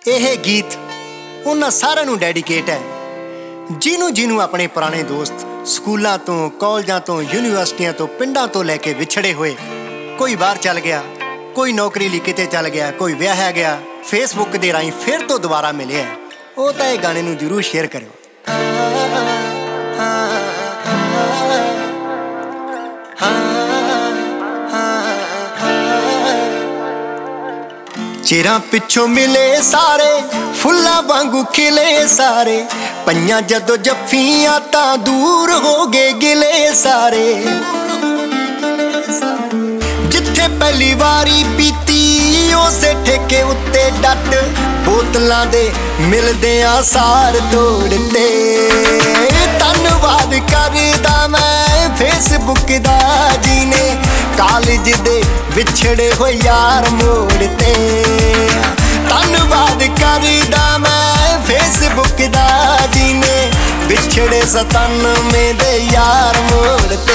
ਇਹ ਗੀਤ ਉਹਨਾਂ ਸਾਰਿਆਂ ਨੂੰ ਡੈਡੀਕੇਟ ਹੈ ਜਿਹਨੂੰ ਆਪਣੇ ਪੁਰਾਣੇ ਦੋਸਤ ਸਕੂਲਾਂ ਤੋਂ, ਕਾਲਜਾਂ ਤੋਂ, ਯੂਨੀਵਰਸਿਟੀਆਂ ਤੋਂ, ਪਿੰਡਾਂ ਤੋਂ ਲੈ ਕੇ ਵਿਛੜੇ ਹੋਏ। ਕੋਈ ਬਾਹਰ ਚੱਲ ਗਿਆ, ਕੋਈ ਨੌਕਰੀ ਲਈ ਕਿਤੇ ਚੱਲ ਗਿਆ, ਕੋਈ ਵਿਆਹਿਆ ਗਿਆ, ਫੇਸਬੁੱਕ ਦੇ ਰਾਹੀਂ ਫਿਰ ਤੋਂ ਦੁਬਾਰਾ ਮਿਲਿਆ। ਉਹ ਤਾਂ ਇਹ ਗਾਣੇ ਨੂੰ ਜ਼ਰੂਰ ਸ਼ੇਅਰ ਕਰਿਓ। ਚਿਰਾਂ ਪਿੱਛੋਂ ਮਿਲੇ ਸਾਰੇ, ਫੁੱਲਾਂ ਵਾਂਗੂ ਖਿਲੇ ਸਾਰੇ, ਪਈਆਂ ਜਦੋਂ ਜੱਫੀਆਂ ਤਾਂ ਦੂਰ ਹੋ ਗਏ ਗਿਲੇ ਸਾਰੇ। ਜਿੱਥੇ ਪਹਿਲੀ ਵਾਰੀ ਪੀਤੀ ਉਸੇ ਠੇਕੇ ਉੱਤੇ ਡੱਟ, ਬੋਤਲਾਂ ਦੇ ਮਿਲਦਿਆਂ ਸਾਰ ਤੋੜਤੇ। ਧੰਨਵਾਦ ਕਰਦਾ ਮੈਂ ਫੇਸਬੁੱਕ ਦਾ ਜਿਹਨੇ ਕਾਲਜ ਦੇ ਵਿਛੜੇ ਹੋਏ ਯਾਰ ਮੋੜਤੇ। ਧੰਨਵਾਦ ਕਰਦਾ ਮੈਂ ਫੇਸਬੁੱਕ ਦਾ ਜਿਹਨੇ ਵਿਛੜੇ 97 ਦੇ ਯਾਰ ਮੋੜਤੇ।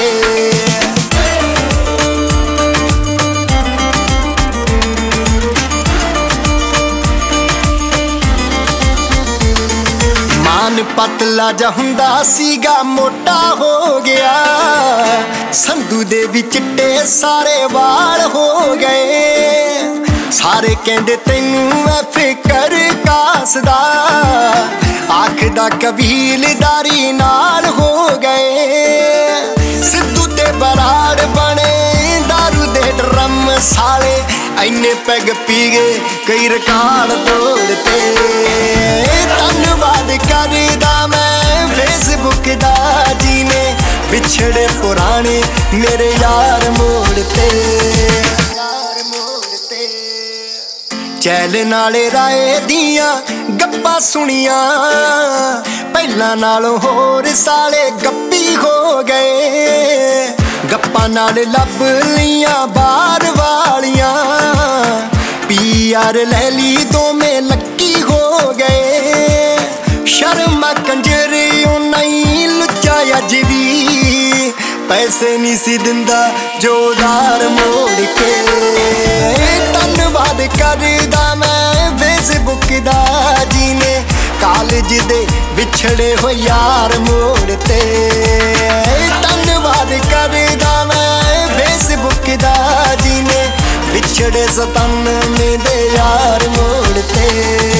ਮਾਨ ਪਤਲਾ ਜਿਹਾ ਹੁੰਦਾ ਸੀਗਾ, ਮੋਟਾ ਹੋ ਗਿਆ। ਸੰਧੂ ਦੇ ਵੀ ਚਿੱਟੇ ਸਾਰੇ ਵਾਲ ਹੋ ਗਏ। ਸਾਰੇ ਕਹਿੰਦੇ ਤੈਨੂੰ ਐ ਫਿਕਰ ਕਾਸਦਾ, ਆਖਦਾ ਕਬੀਲਦਾਰੀ ਨਾਲ ਹੋ ਗਏ। ਸਿੱਧੂ ਤੇ ਬਰਾੜ ਬਣੇ ਦਾਰੂ ਦੇ ਡਰਮ ਸਾਲੇ, ਐਨੇ ਪੈਗ ਪੀ ਗਏ ਕਈ ਰਿਕਾਰਡ ਤੋੜਤੇ। ਧੰਨਵਾਦ ਕਰਦਾ ਮੈਂ ਫੇਸਬੁੱਕ ਦਾ ਜਿਹਨੇ ਵਿਛੜੇ ਪੁਰਾਣੇ ਮੇਰੇ ਯਾਰ ਮੋੜਤੇ। ਚੈਲ ਨਾਲੇ ਰਾਏ ਦੀਆਂ ਗੱਪਾਂ ਸੁਣੀਆਂ, ਪਹਿਲਾਂ ਨਾਲੋਂ ਹੋਰ ਸਾਲੇ ਗੱਪੀ ਹੋ ਗਏ। ਗੱਪਾਂ ਨਾਲ ਲੱਭ ਲੀਆਂ ਬਾਹਰ ਵਾਲੀਆਂ, PR ਲੈ ਲਈ ਦੋਵੇਂ ਲੱਕੀ ਹੋ ਗਏ। ਸ਼ਰਮਾ ਕੰਜਰੀ ਉਹ ਨਹੀਂ ਲੁੱਚਾ ਅੱਜ ਵੀ, ਪੈਸੇ ਨਹੀਂ ਸੀ ਦਿੰਦਾ ਜੋ ਉਧਾਰ ਮੋੜ ਕੇ। ਧੰਨਵਾਦ ਕਰਦਾ ਮੈਂ ਫੇਸਬੁੱਕ ਦਾ ਜਿਹਨੇ ਕਾਲਜ ਦੇ ਵਿਛੜੇ ਹੋਏ ਯਾਰ ਮੋੜਤੇ। ਧੰਨਵਾਦ ਕਰਦਾ ਮੈਂ ਫੇਸਬੁੱਕ ਦਾ ਜਿਹਨੇ ਵਿਛੜੇ 97 ਦੇ ਯਾਰ ਮੋੜਤੇ।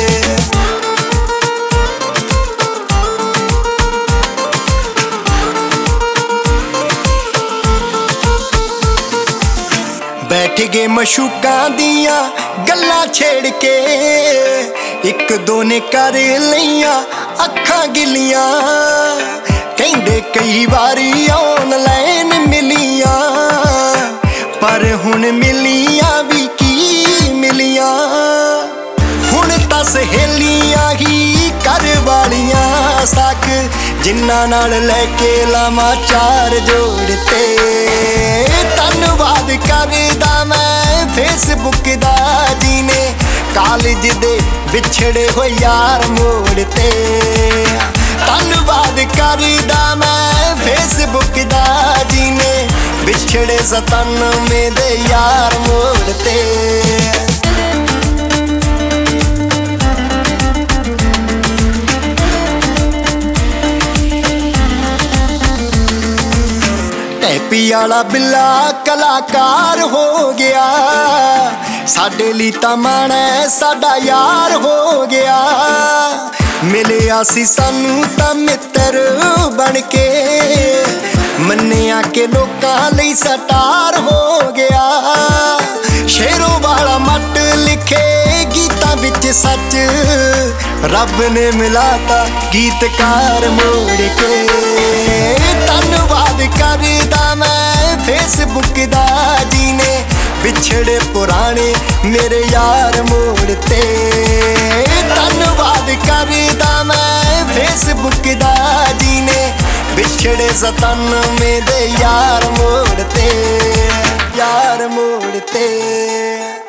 ਬੈਠ ਗਏ ਮਸ਼ੂਕਾਂ ਦੀਆਂ ਗੱਲਾਂ ਛੇੜ ਕੇ, ਇੱਕ ਦੋ ਨੇ ਕਰ ਲਈਆਂ ਅੱਖਾਂ ਗਿੱਲੀਆਂ। ਕਹਿੰਦੇ ਕਈ ਵਾਰੀ ਆਨਲਾਈਨ ਮਿਲੀਆਂ, ਪਰ ਹੁਣ ਮਿਲੀਆਂ ਵੀ ਕੀ ਮਿਲੀਆਂ। ਹੁਣ ਤਾਂ ਸਹੇਲੀਆਂ ਹੀ ਕਰ ਵਾਲੀਆਂ ਸਾਕ, ਜਿਨ੍ਹਾਂ ਨਾਲ ਲੈ ਕੇ ਲਾਵਾਂ ਚਾਰ ਜੋੜਤੇ। ਧੰਨਵਾਦ ਕਰਦਾ ਮੈਂ ਫੇਸਬੁੱਕ ਦਾ ਜਿਹਨੇ ਕਾਲਜ ਦੇ ਵਿਛੜੇ ਹੋਏ ਯਾਰ ਮੋੜਤੇ। ਧੰਨਵਾਦ ਕਰਦਾ ਮੈਂ ਫੇਸਬੁੱਕ ਦਾ ਜਿਹਨੇ ਵਿਛੜੇ 97 ਦੇ ਯਾਰ ਮੋੜਤੇ। ਟੈਪੀ ਵਾਲਾ ਬਿੱਲਾ ਕਲਾਕਾਰ ਹੋ ਗਿਆ, ਸਾਡੇ ਲਈ ਤਾਂ ਮਾਣ ਸਾਡਾ ਯਾਰ ਹੋ ਗਿਆ। ਮਿਲਿਆ ਸੀ ਸਾਨੂੰ ਤਾਂ ਮਿੱਤਰ ਬਣ ਕੇ, ਮੰਨਿਆ ਕਿ ਲੋਕਾਂ ਲਈ ਸਟਾਰ ਹੋ ਗਿਆ। ਸ਼ੇਰੋਂ ਵਾਲਾ ਮੱਟ ਲਿਖੇ ਗੀਤਾਂ ਵਿੱਚ ਸੱਚ, ਰੱਬ ਨੇ ਮਿਲਾਤਾ ਗੀਤਕਾਰ ਮੋੜ ਕੇ। ਧੰਨਵਾਦ ਕਰਦਾ ਮੈਂ ਫੇਸਬੁੱਕ ਦਾ ਜਿਹਨੇ ਵਿਛੜੇ ਪੁਰਾਣੇ ਮੇਰੇ ਯਾਰ ਮੋੜਤੇ। ਧੰਨਵਾਦ ਕਰਦਾ ਮੈਂ ਫੇਸਬੁੱਕ ਦਾ ਜਿਹਨੇ ਵਿਛੜੇ 97 ਦੇ ਯਾਰ ਮੋੜਤੇ, ਯਾਰ ਮੋੜਤੇ।